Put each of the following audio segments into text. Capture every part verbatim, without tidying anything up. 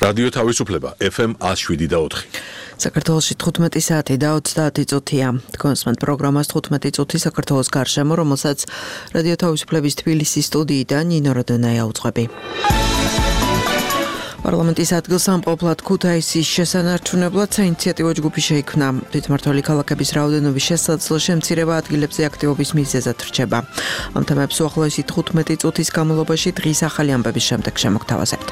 რადიო თავისუფლება ეფ ემ one oh seven და four. საქართველოში თხუთმეტი საათი და ოცდაათი წუთია. Თქვენსმენთ პროგრამას თხუთმეტი წუთი საქართველოს გარშემო, რომელსაც რადიო თავისუფლების თბილისის სტუდიიდან ნინო როდონაია უძღვები. პარლამენტის ადგილსამყოფლად ქუთაისის შესანარჩუნებლად საინიციატივო ჯგუფი შეიქმნა. თვითმმართველი ქალაქების რაოდენობის შესაძლო შემცირება ადგილებზე აქტივობის მიზეზად რჩება. ამ თემებს უახლოესი თხუთმეტი წუთის განმავლობაში დღის ახალი ამბების შემდეგ შემოგთავაზებთ.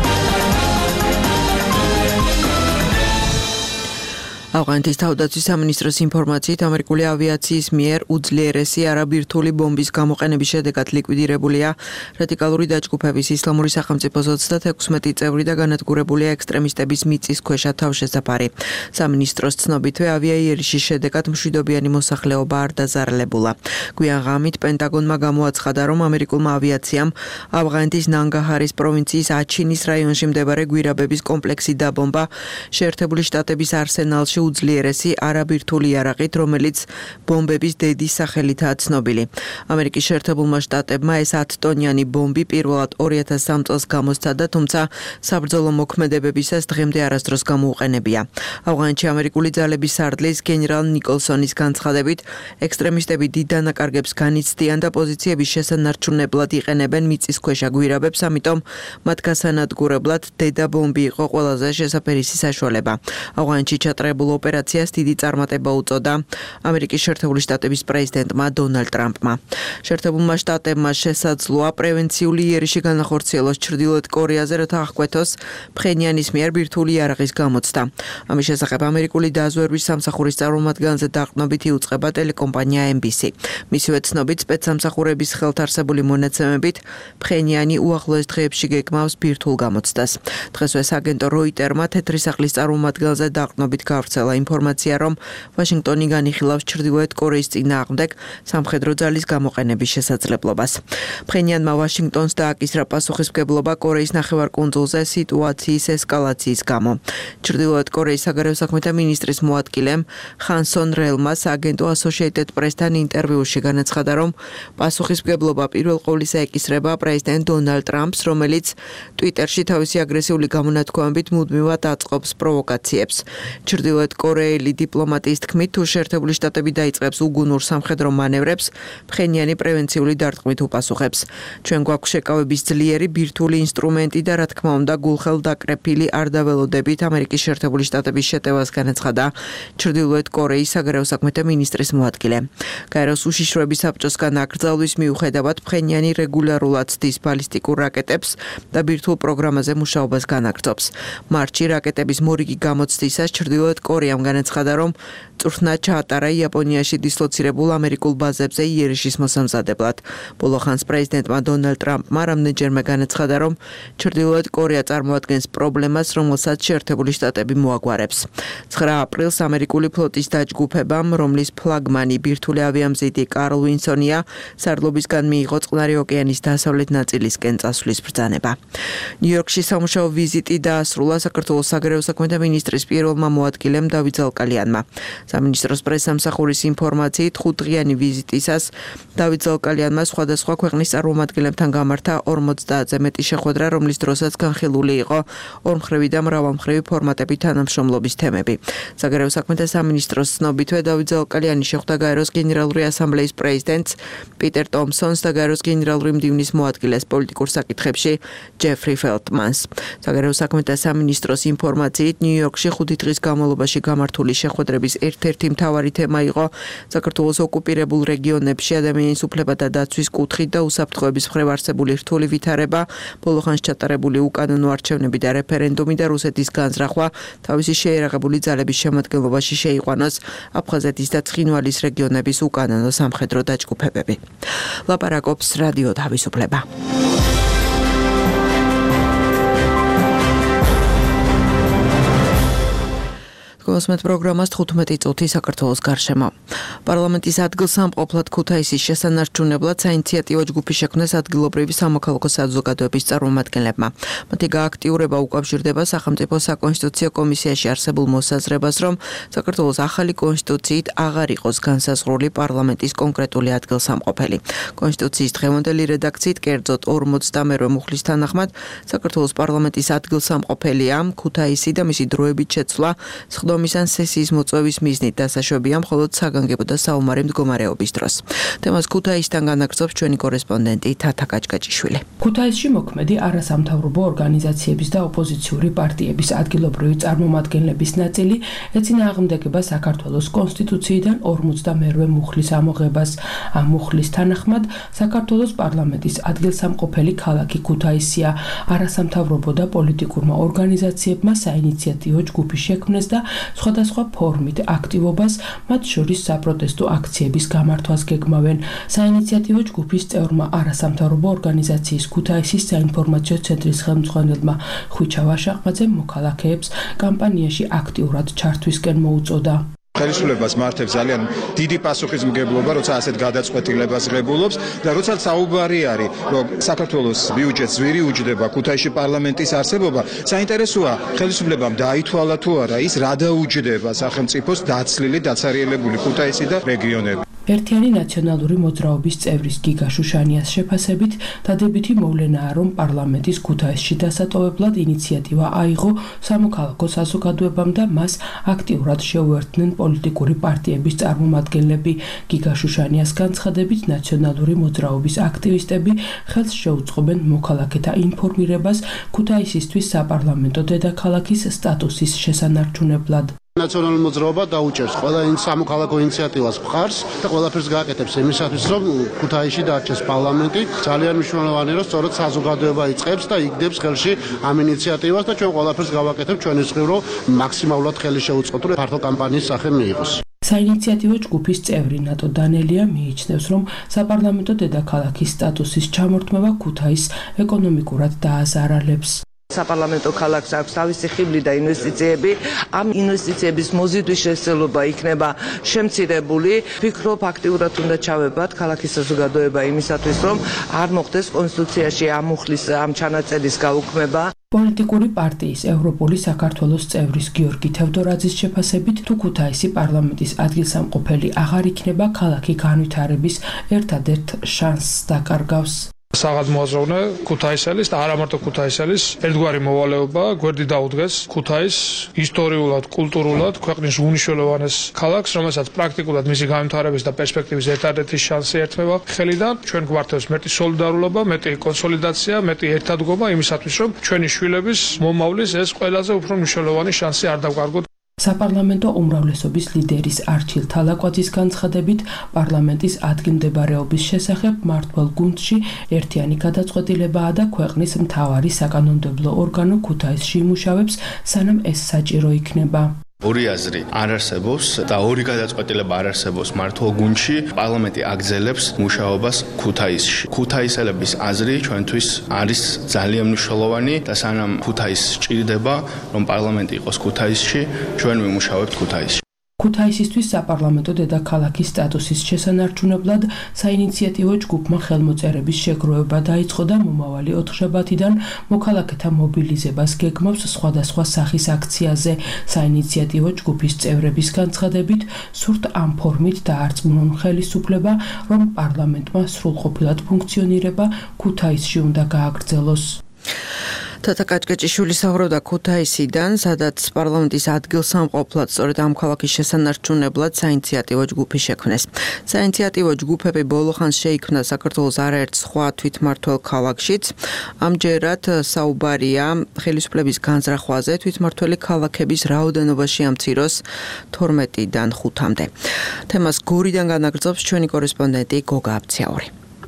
ავღანეთის თავდაცვის სამინისტროს ინფორმაციით ამერიკული ავიაციის მიერ უძლიერესი არაბირთული ბომბის გამოყენების შედეგად ლიკვიდირებულია რადიკალური დაჯგუფების ისლამური სახელმწიფოს ოცდათექვსმეტი წევრი და განადგურებულია ექსტრემისტების მიწისქვეშა თავშესაფარი. სამინისტროს ცნობითვე ავიაიერიშის შედეგად მშვიდობიანი მოსახლეობა არ დაზარალებულა. გვიან ღამით პენტაგონმა გამოაცხადა, რომ ამერიკულმა ავიაციამ ავღანეთის ნანგაჰარის პროვინციის აჩინის რაიონში მდებარე გვირაბების კომპლექსი დაბომბა შეერთებული შტატების არსენალში უძლიერესი არაბირთული იარაღით, რომელიც ბომბების დედის სახელითაა ცნობილი. ამერიკის შეერთებულმა შტატებმა ეს ათტონიანი ბომბი პირველად ორი ათას სამი წელს გამოსცადა, თუმცა საბრძოლო მოქმედებებისას დღემდე არასდროს გამოუყენებია. ავღანეთში ამერიკული ძალების სარდლის გენერალ ნიკოლსონის განცხადებით, ექსტრემისტები დიდ დანაკარგებს განიცდიან და პოზიციების შესანარჩუნებლად იყენებენ მიწისქვეშა გვირაბებს, ამიტომ მათ გასანადგურებლად დედა ბომბი იყო ყველაზე შესაფერისი საშუალება. ავღანეთში ჩატარებულ ოპერაციას დიდი წარმატება უწოდა ამერიკის შეერთებული შტატების პრეზიდენტმა დონალდ ტრამპმა. შეერთებულმა შტატებმა შესაძლოა პრევენციული იერიში განახორციელოს ჩრდილოეთ კორეაზე, რათა აღკვეთოს ფხენიანის მიერ ბირთვული იარაღის გამოცდა. ამის შესახებ ამერიკული დაზვერვის სამსახურის წარმომადგენელზე დაყრდნობით იუწყება ტელეკომპანია ემ ბი სი. მისივე ცნობით, სპეცსამსახურების ხელთ არსებული მონაცემებით ფხენიანი უახლოეს დღეებში გეგმავს ბირთვულ გამოცდას. დღესვე აგენტო როიტერმა თეთრი სახლის წარმომადგენელზე დაყრდნობით გავრცელა ინფორმაცია, რომ ვაშინგტონი განიხილავს ჩრდილოეთ კორეის წინააღმდეგ სამხედრო ძალის გამოყენების შესაძლებლობას. ფხენიანმა ვაშინგტონს დააკისრა პასუხისმგებლობა კორეის ნახევარკუნძულზე სიტუაციის ესკალაციის გამო. ჩრდილოეთ კორეის საგარეო საქმეთა მინისტრის მოადგილემ ხანსონ რელმას აგენტო ასოციეიტედ პრესთან ინტერვიუში განაცხადა, რომ პასუხისმგებლობა პირველ ყოვლისა ეკისრება პრეზიდენტ დონალდ ტრამპს, რომელიც ტვიტერში თავისი აგრესიული გამონათქვამებით მუდმივად აწყობს პროვოკაციებს. ჩრდილოეთ კორეელი დიპლომატიის თქმით, თუ შეერთებული შტატები დაიწყებს უგუნურ სამხედრო მანევრებს, ფხენიანი პრევენციული დარტყმით უპასუხებს. ჩვენ გვაქვს შეკავების ძლიერი ბირთვული ინსტრუმენტი და რა თქმა უნდა გულხელდაკრეფილი არ დაველოდებით ამერიკის შეერთებული შტატების შეტევას განაცხადა ჩრდილოეთ კორეის საგარეო საქმეთა მინისტრის მოადგილე. გაეროს უშიშროების საბჭოსგან აკრძალვის მიუხედავად ფხენიანი რეგულარულად ცდის ბალისტიკურ რაკეტებს და ბირთვულ პროგრამაზე მუშაობას განაგრძობს. მარტში რაკეტების მორიგი გამოცდისას ჩრდილოეთ კორეამ განაცხადა, რომ წვრთნა ჩაატარა იაპონიაში დისლოცირებულ ამერიკულ ბაზებზე იერიშის მოსამზადებლად. ბოლო ხანს პრეზიდენტმა დონალდ ტრამპმა რამდენჯერმე განაცხადა, რომ ჩრდილოეთ კორეა წარმოადგენს პრობლემას, რომელსაც შეერთებული შტატები მოაგვარებს. ცხრა აპრილს ამერიკული ფლოტის დაჯგუფებამ, რომლის ფლაგმანი ბირთვული ავიამზიდი კარლ ვინსონია, სარდლობისგან მიიღო წყნარი ოკეანის დასავლეთ ნაწილისკენ წასვლის ბრძანება. ნიუ-იორკში სამუშაო ვიზიტი დაასრულა საქართველოს საგარეო საქმეთა მინისტრის პირველმა მოადგილემ დავით ზალკალიანმა. სამინისტროს პრესსამსახურის ინფორმაციით ხუთდღიანი ვიზიტისას დავით ზალკალიანმა სხვადასხვა ქვეყნის წარმომადგენლებთან გამართა ორმოცდაათზე მეტი შეხვედრა, რომლის დროსაც განხილული იყო ორმხრივი და მრავალმხრივი ფორმატებით თანამშრომლობის თემები. საგარეო საქმეთა სამინისტროს ცნობითვე დავით ზალკალიანი შეხვდა გაეროს გენერალური ასამბლეის პრეზიდენტს პიტერ ტომსონს და გაეროს გენერალური მდივნის მოადგილეს პოლიტიკურ საკითხებში ჯეფრი ფელტმანს. საგარეო საქმეთა სამინისტროს ინფორმაციით ნიუ-იორკში ხუთი დღის განმავლობაში გამართული შეხვედრების ერთ-ერთი მთავარი თემა იყო საქართველოს ოკუპირებულ რეგიონებში ადამიანის უფლებათა დაცვის კუთხით და უსაფრთხოების მხრივ არსებული რთული ვითარება, ბოლო ხანს ჩატარებული უკანონო არჩევნები და რეფერენდუმი და რუსეთის განზრახვა თავისი შეიარაღებული ძალების შემადგენლობაში შეიყვანოს აფხაზეთის და ცხინვალის რეგიონების უკანონო სამხედრო დაჯგუფებები. ლაპარაკობს რადიო თავისუფლება. Მოსმეთ პროგრამას თხუთმეტი წუთი საქართველოს გარშემო. პარლამენტის ადგილსამყოფლად ქუთაისის შესანარჩუნებლად საინიციატივო ჯგუფი შექმნეს ადგილობრივი სამოქალაქო საზოგადოების წარმომადგენლებმა. მათი გააქტიურება უკავშირდება სახელმწიფო საკონსტიტუციო კომისიაში არსებულ მოსაზრებას, რომ საქართველოს ახალი კონსტიტუციით აღარ იყოს განსაზღვრული პარლამენტის კონკრეტული ადგილსამყოფელი. კონსტიტუციის დღევანდელი რედაქციით კერძოდ ორმოცდამერვე მუხლის თანახმად საქართველოს პარლამენტის ადგილსამყოფელია ქუთაისი და მისი დროებით შეცვლა სხდომის ან სესიის მოწვევის მიზნით დასაშვებია მხოლოდ საგანგებო და საომარი მდგომარეობის დროს. თემას ქუთაისიდან განაგრძობს ჩვენი კორესპონდენტი თათა კაჭკაჭიშვილი. ქუთაისში მოქმედი არასამთავრობო ორგანიზაციების და ოპოზიციური პარტიების ადგილობრივი წარმომადგენლების ნაწილი ეწინააღმდეგება საქართველოს კონსტიტუციიდან ორმოცდამერვე მუხლის ამოღებას. ამ მუხლის თანახმად საქართველოს პარლამენტის ადგილსამყოფელი ქალაქი ქუთაისია. არასამთავრობო და პოლიტიკურმა ორგანიზაციებმა საინიციატივო ჯგუფი შექმნეს და სხვადასხვა ფორმით აქტივობას, მათ შორის საპროტესტო აქციების გამართვას გეგმავენ. საინიციატივო ჯგუფის წევრმა არასამთავრობო ორგანიზაციის ქუთაისის საინფორმაციო ცენტრის ხელმძღვანელმა ხვიჩა ვაშაყმაძემ მოქალაქეებს კამპანიაში აქტიურად ჩართვისკენ მოუწოდა. ხელისუფლებას მართებს ძალიან დიდი პასუხისმგებლობა, როცა ასეთ გადაწყვეტილებას ღებულობს და როცა საუბარი არის, რომ საქართველოს ბიუჯეტს ზვირი უჯდება ქუთაისში პარლამენტის არსებობა, საინტერესოა ხელისუფლებამ დაითვალა თუ არა ის რა დაუჯდება სახელმწიფოს დაცლილი, დაცარიელებული ქუთაისი და რეგიონები. ერთიანი ნაციონალური მოძრაობის წევრის გიგა შუშანიას შეფასებით დადებითი მოვლენაა, რომ პარლამენტის ქუთაისში დასატოვებლად ინიციატივა აიღო სამოქალაქო საზოგადოებამ და მას აქტიურად შეუერთდნენ პოლიტიკური პარტიების წარმომადგენლები. გიგა შუშანიას განცხადებით, ნაციონალური მოძრაობის აქტივისტები ხელს შეუწყობენ მოქალაქეთა ინფორმირებას ქუთაისისთვის საპარლამენტო დედაქალაქის სტატუსის შესანარჩუნებლად. ნაციონალური მოძრაობა დაუჭერს ყველა სამოქალაქო ინიციატივას მხარს და ყველაფერს გააკეთებს იმისათვის, რომ ქუთაისში დარჩეს პარლამენტი. ძალიან მნიშვნელოვანია, რომ სწორედ საზოგადოება იწყებს და იგდებს ხელში ამ ინიციატივას და ჩვენ ყველაფერს გავაკეთებთ ჩვენი მხრივ, რომ მაქსიმალურად ხელი შეუწყოთ, რომ ფართო კამპანიის სახე მიიღოს. საინიციატივო ჯგუფის წევრი ნატო დანელია მიიჩნევს, რომ საპარლამენტო დედაქალაქის სტატუსის ჩამორთმევა ქუთაისს ეკონომიკურად დააზარალებს. საპარლამენტო ქალაქს აქვს თავისი ხიბლი და ინვესტიციები. ამ ინვესტიციების მოზიდვის შესაძლებლობა იქნება შემცირებული. ფიქრობ, აქტიურად უნდა ჩავებათ ქალაქის საზოგადოება იმისათვის, რომ არ მოხდეს კონსტიტუციაში ამ მუხლის ამ ჩანაწერის გაუქმება. პოლიტიკური პარტიის ევროპული საქართველოს წევრის გიორგი თევდორაძის შეფასებით, თუ ქუთაისი პარლამენტის ადგილსამყოფელი აღარ იქნება, ქალაქი განვითარების ერთადერთ შანსს დაკარგავს. საღად მოაზროვნე ქუთაისელის და არა მარტო ქუთაისელის ერთგვარი მოვალეობა გვერდი დაუდგეს ქუთაის ისტორიულად, კულტურულად ქვეყნის უნიშნულოვანეს ქალაქს, რომელსაც პრაქტიკულად მისი განვითარების და პერსპექტივის ერთადერთი შანსი ერთმევა ხელიდან. ჩვენ გვართებს მეტი სოლიდარულობა, მეტი კონსოლიდაცია, მეტი ერთადგომა იმისათვის, რომ ჩვენი შვილების მომავლის ეს ყველაზე უფრო მნიშვნელოვანი შანსი არ დავკარგოთ. საპარლამენტო უმრავლესობის ლიდერის არჩილ თალაკვაძის განცხადებით, პარლამენტის ადგილმდებარეობის შესახებ მმართველ გუნდში ერთიანი გადაწყვეტილებაა და ქვეყნის მთავარი საკანონმდებლო ორგანო ქუთაისში იმუშავებს, სანამ ეს საჭირო იქნება. ორი აზრი არ არსებობს და ორი გადაწყვეტილება არ არსებობს მმართველ გუნდში. პარლამენტი აგრძელებს მუშაობას ქუთაისში. ქუთაისელების აზრი ჩვენთვის არის ძალიან მნიშვნელოვანი და სანამ ქუთაისს სჭირდება, რომ პარლამენტი იყოს ქუთაისში, ჩვენ ვიმუშავებთ ქუთაისში. ქუთაისისთვის საპარლამენტო დედაქალაქის სტატუსის შესანარჩუნებლად საინიციატივო ჯგუფმა ხელმოწერების შეგროვება დაიწყო და მომავალი ოთხშაბათიდან მოქალაქეთა მობილიზებას გეგმავს სხვადასხვა სახის აქციაზე. საინიციატივო ჯგუფის წევრების განცხადებით, სურთ ამ ფორმით დაარწმუნონ ხელისუფლება, რომ პარლამენტმა სრულყოფილად ფუნქციონირება ქუთაისში უნდა გააგრძელოს. თათა კაჭკაჭიშვილი საუბრობდა ქუთაისიდან, სადაც პარლამენტის ადგილსამყოფლად სწორედ ამ ქალაქის შესანარჩუნებლად საინიციატივო ჯგუფი შექმნეს. საინიციატივო ჯგუფები ბოლო ხანს შეიქმნა საქართველოს არაერთ სხვა თვითმმართველ ქალაქშიც. ამჯერად საუბარია ხელისუფლების განზრახვაზე, თვითმმართველი ქალაქების რაოდენობაში ამციროს თორმეტიდან ხუთამდე. თემას გორიდან განაგრძობს ჩვენი კორესპონდენტი გოგა აბციაური.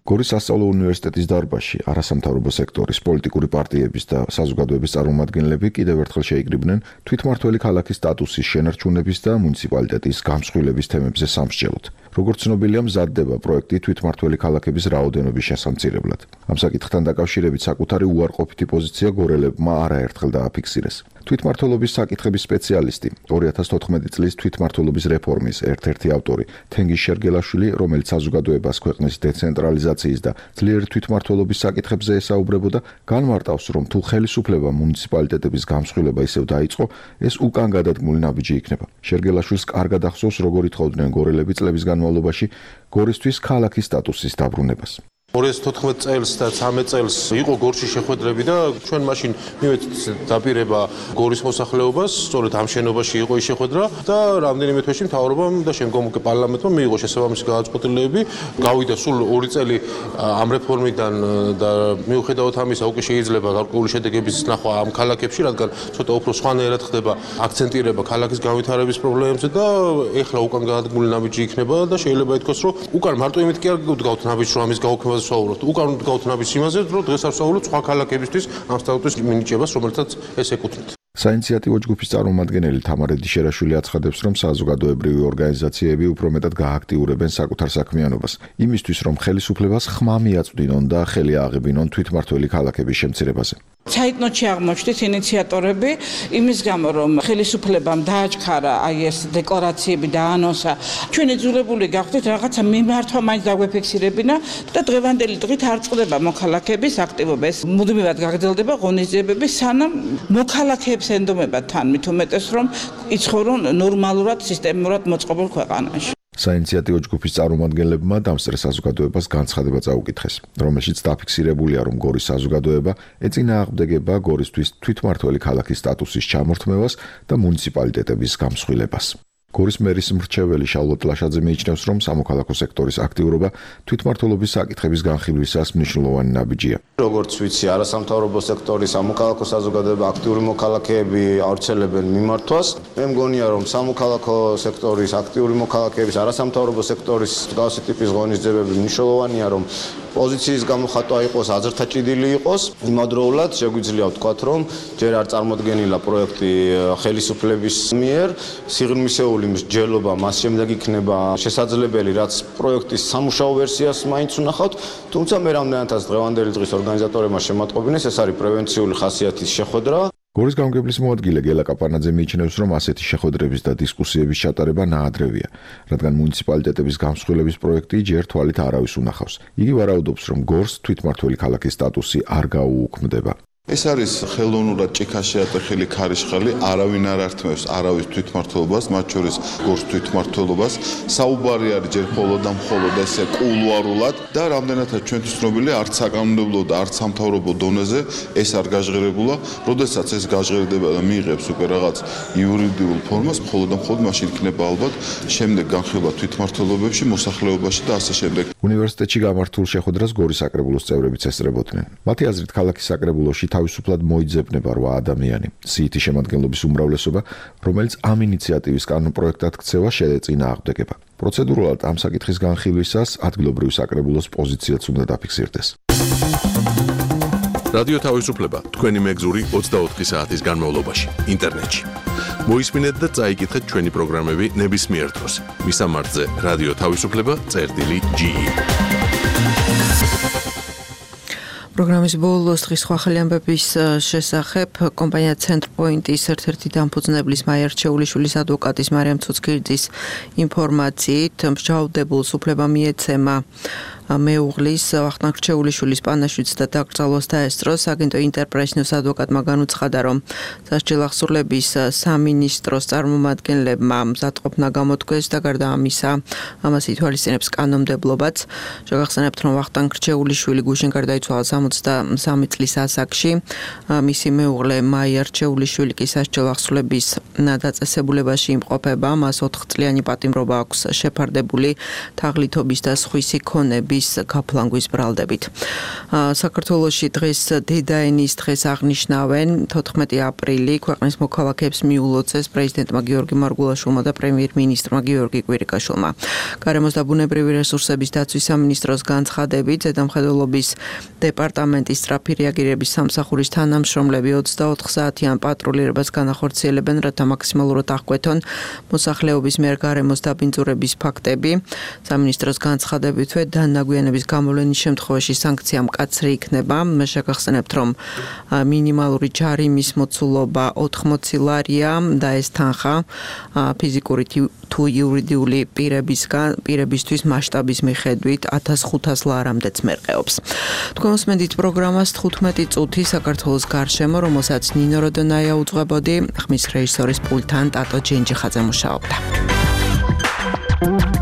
გორის სასწავლო უნივერსიტეტის დარბაზში არასამთავრობო სექტორის პოლიტიკური პარტიების და საზოგადოების წარმომადგენლები კიდევ ერთხელ შეიკრიბნენ თვითმმართველი ქალაქის სტატუსის შენარჩუნების და მუნიციპალიტეტის გამსხვილების თემებზე სამსჯელოდ. როგორც ცნობილია, მზადდება პროექტი თვითმმართველი ქალაქების რაოდენობის შესამცირებლად. ამ საკითხთან დაკავშირებით საკუთარი უარყოფითი პოზიცია გორელებმა არაერთხელ დააფიქსირეს. თვითმმართველობის საკითხების სპეციალისტი, ორი ათას თოთხმეტი წლის თვითმმართველობის რეფორმის ერთ-ერთი ავტორი, თენგიზ შერგელაშვილი, რომელიც საზოგადოებას ქვეყნის დეცენტრალიზაციის და ძლიერი თვითმმართველობის საკითხებზე ესაუბრებოდა, განმარტავს, რომ თუ ხელისუფლება მუნიციპალიტეტების გამსხვილება ისევ დაიწყო, ეს უკან გადადგმული ნაბიჯი იქნება. შერგელაშვილს კარგად ახსოვს, როგორ ითხოვდნენ გორელები წლების განმავლობაში გორისთვის ქალაქის სტატუსის დაბრუნებას. ორი ათას თოთხმეტი წელს და ცამეტ წელს იყო გორში შეხვედრები და ჩვენ მაშინ მივედით დაპირება გორის მოსახლეობას, სწორედ ამ შენობაში იყო ის შეხვედრა და რამდენიმე თვეში მთავრობამ და შემდგომ უკვე პარლამენტმა მიიღო შესაბამისი გადაწყვეტილებები. გავიდა სულ ორი წელი ამ რეფორმიდან და მიუხედავად ამისა უკვე შეიძლება გარკვეული შედეგების ნახვა ამ ქალაქებში, რადგან ცოტა უფრო სხვანაირად ხდება აქცენტირება ქალაქის განვითარების პრობლემებზე და ეხლა უკან გადადგმული ნაბიჯი იქნება და შეიძლება ითქვას, რომ უკან მარტო იმით კი არ გდგავთ ნაბიჯს, რომ ამის გაუქმებას ვსაუბრობთ. უკან ვდგავთ ნაბიჯს იმაზე, რომ დღეს არ ვსაუბრობთ სხვა ქალაქებისთვის ამ სტატუსის მინიჭებას, რომელთაც ეს ეკუთვნით. საინიციატივო ჯგუფის წარმომადგენელი თამარ ედიშერაშვილი აცხადებს, რომ საზოგადოებრივი ორგანიზაციები უფრო მეტად გააქტიურებენ საკუთარ საქმიანობას, იმისთვის, რომ ხელისუფლებას ხმა მიაწვდინონ და ხელი ააღებინონ თვითმმართველი ქალაქების შემცირებაზე. საიტნოტში აღმოჩნდით ინიციატორები იმის გამო, რომ ხელისუფლებამ დააჩქარა აი ეს დეკლარაციები და ანონსა, ჩვენ იძულებული გავხდით რაღაცა მიმართვა მაინც დაგვეფიქსირებინა და დღევანდელი დღით არ წყდება მოქალაქეების აქტივობა. ეს მუდმივად გაგრძელდება ღონისძიებები, სანამ მოქალაქეებს ენდომება თან მით უმეტეს, რომ იცხოვრონ ნორმალურად, სისტემურად მოწყობილ ქვეყანაში. საინიციატივო ჯგუფის წარმომადგენლებმა დამსწრე საზოგადოებას განცხადება წაუკითხეს, რომელშიც დაფიქსირებულია, რომ გორის საზოგადოება ეწინააღმდეგება გორისთვის თვითმმართველი ქალაქის სტატუსის ჩამორთმევას და მუნიციპალიტეტების გამსხვილებას. გორის მერის მრჩეველი შალვა ტლაშაძე მიიჩნევს, რომ სამოქალაქო სექტორის აქტიურობა თვითმმართველობის საკითხების განხილვისას მნიშვნელოვანი ნაბიჯია. როგორც ვიცი, არასამთავრობო სექტორის სამოქალაქო საზოგადოება აქტიური მოქალაქეები ავრცელებენ მიმართვას. მე მგონია, რომ სამოქალაქო სექტორის აქტიური მოქალაქეების არასამთავრობო სექტორის მსგავსი ტიპის ღონისძიებები მნიშვნელოვანია, რომ პოზიციის გამოხატვა იყოს, აზრთა ჭიდილი იყოს. იმავდროულად შეგვიძლია ვთქვათ, რომ ჯერ არ წარმოდგენილა პროექტი ხელისუფლების მიერ, სიღრმისეული მსჯელობა მას შემდეგ იქნება შესაძლებელი, რაც პროექტის სამუშაო ვერსიას მაინც უნახავთ, თუმცა მე რამდენადაც დღევანდელი დღის ორგანიზატორებმა შემატყობინეს, ეს არის პრევენციული ხასიათის შეხვედრა. გორის გამგებლის მოადგილე გელა კაპანაძე მიიჩნევს, რომ ასეთი შეხვედრების და დისკუსიების ჩატარება ნაადრევია, რადგან მუნიციპალიტეტების გამსხვილების პროექტი ჯერ თვალით არავის უნახავს. იგი ვარაუდობს, რომ გორს თვითმმართველი ქალაქის სტატუსი არ გაუუქმდება. ეს არის ხელოვნურად ჭიქაში ატეხილი ქარიშხალი, არავინ არ ართმევს არავის თვითმმართველობას, მათ შორის გორს თვითმმართველობას. საუბარი არის ჯერ მხოლოდ და მხოლოდ ესე კულუარულად და რამდენადაც ჩვენთვის ცნობილია, არც საკანონმდებლო და არც სამთავრობო დონეზე ეს არ გაჟღერებულა. როდესაც ეს გაჟღერდება და მიიღებს უკვე რაღაც იურიდიულ ფორმას, მხოლოდ და მხოლოდ მაშინ იქნება ალბათ შემდეგ განხილვა თვითმმართველობებში, მოსახლეობაში და ასე შემდეგ. უნივერსიტეტში გამართულ შეხვედრას გორის საკრებულოს წევრებიც ესწრებოდნენ. მათი აზრით, ქალაქის საკრებულოში თავისუფლად მოიძებნება რვა ადამიანი. სიითი შემადგენლობის უმრავლესობა, რომელიც ამ ინიციატივის კანონპროექტად ქცევა შეეწინააღმდეგება. პროცედურულად ამ საკითხის განხილვისას ადგილობრივი საკრებულოს პოზიციაც უნდა დაფიქსირდეს. რადიო თავისუფლება თქვენი მეგზური ოცდაოთხი საათის განმავლობაში ინტერნეტში. მოისმინეთ და წაიკითხეთ ჩვენი პროგრამები ნებისმიერ დროს. მისამართზე რადიო თავისუფლება წერტილი ჯი ი. პროგრამის ბოლოს დღის სხვა ახალი ამბების შესახებ კომპანია ცენტრპოინტის ერთ-ერთი დამფუძნებლის მაია რჩეულიშვილის ადვოკატის მარიამ ცუცქირძის ინფორმაციით მსჯავრდებულს უფლება მიეცემა მეუღლის ვახტანგ რჩეულიშვილის პანაშვიდს და დაკრძალვას დაესწროს. აგენტო ინტერპრესნიუს ადვოკატმა განუცხადა, რომ სასჯელ ახსურლების სამინისტროს წარმომადგენლებმა მზადყოფნა გამოთქვეს და გარდა ამისა ამას ითვალისწინებს კანონმდებლობაც. შეგახსენებთ, რომ ვახტანგ რჩეულიშვილი გუშინ გარდაიცვალა სამოცდასამი წლის ასაკში. მისი მეუღლე მაია რჩეულიშვილი კი სასჯელ ახსურლების დაწესებულებაში იმყოფება. მას ოთხწლიანი პატიმრობა აქვს შეფარდებული თაღლითობის და სხვისი ქონები. მუშაობების გაფლანგვის ბრალდებით. საქართველოში დღეს დედაენის დღეს აღნიშნავენ თოთხმეტი აპრილი ქვეყნის მოქალაქეებს მიულოცეს პრეზიდენტმა გიორგი მარგულაშვილმა და პრემიერ-მინისტრმა გიორგი კვირიკაშვილმა. გარემოს და ბუნებრივი რესურსების დაცვის სამინისტროს განცხადებით ზედამხედველობის დეპარტამენტის სწრაფი რეაგირების სამსახურის თანამშრომლები ოცდაოთხ საათიან პატრულირებას განახორციელებენ, რათა მაქსიმალურად აღკვეთონ მოსახლეობის მიერ გარემოს დაბინძურების ფაქტები. სამინისტროს განცხადებითვე დანაგვიანების გამოვლენის შემთხვევაში სანქცია მკაცრი იქნება. მე შეგახსენებთ, რომ მინიმალური ჯარიმის მოცულობა ოთხმოცი ლარია და ეს თანხა ფიზიკური თუ იურიდიული პირებისგან პირებისთვის მასშტაბის მიხედვით ათას ხუთას ლარამდეც მერყეობს. თქვენ უსმენთ პროგრამას თხუთმეტი წუთი საქართველოს გარშემო, რომელსაც ნინო როდონაია უძღვებოდი, ხმის რეჟისორის პულტთან ტატო ჯენჯიხაძე მუშაობდა.